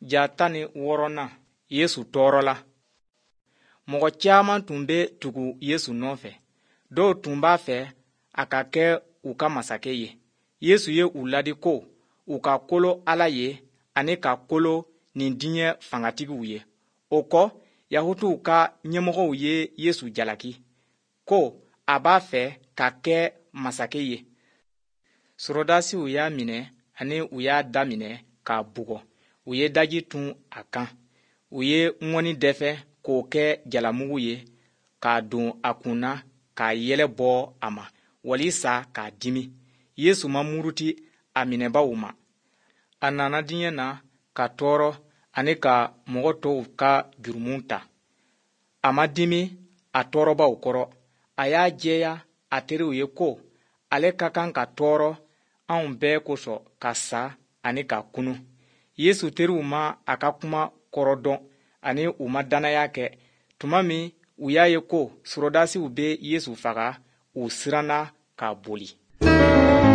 Ja 16 Yesu tɔɔrɔ la. Mɔgɔ caman tun bɛ tugu Yesu nɔfɛ. Dɔw tun b'a fɛ a ka kɛ u ka masakɛ ye. Yesu ye u ladi ko u ka kolo Ala ye ani ka kolo nin diɲɛ fangatigiw ye. O kɔ, Yahudiw ka ɲɛmɔgɔw ye Yesu jalaki ko a b'a fɛ ka kɛ masakɛ ye. Sorodasiw y'a minɛ ani u y'a daminɛ k'a bugɔ. U ye daji tun a kan. U ye ŋɔni dɛfɛ k'o kɛ jalamugu ye k'a don a kunna k'a yɛlɛ bɔ a ma walisa k'a dimi. Yesu ma muruti a minɛbaaw ma. A nana diɲɛ na ka tɔɔrɔ ani ka mɔgɔ tɔw ka jurumu ta. A ma dimi a tɔɔrɔbaw kɔrɔ. A y'a jɛya a teriw ye ko ale ka kan ka tɔɔrɔ anw bɛɛ kosɔn ka sa ani ka kunu. Yesu teriw ma a ka kuma kɔrɔ dɔn ani u ma dannaya kɛ. Tuma min u y'a ye ko sorodasiw bɛ Yesu faga, u siranna k'a boli.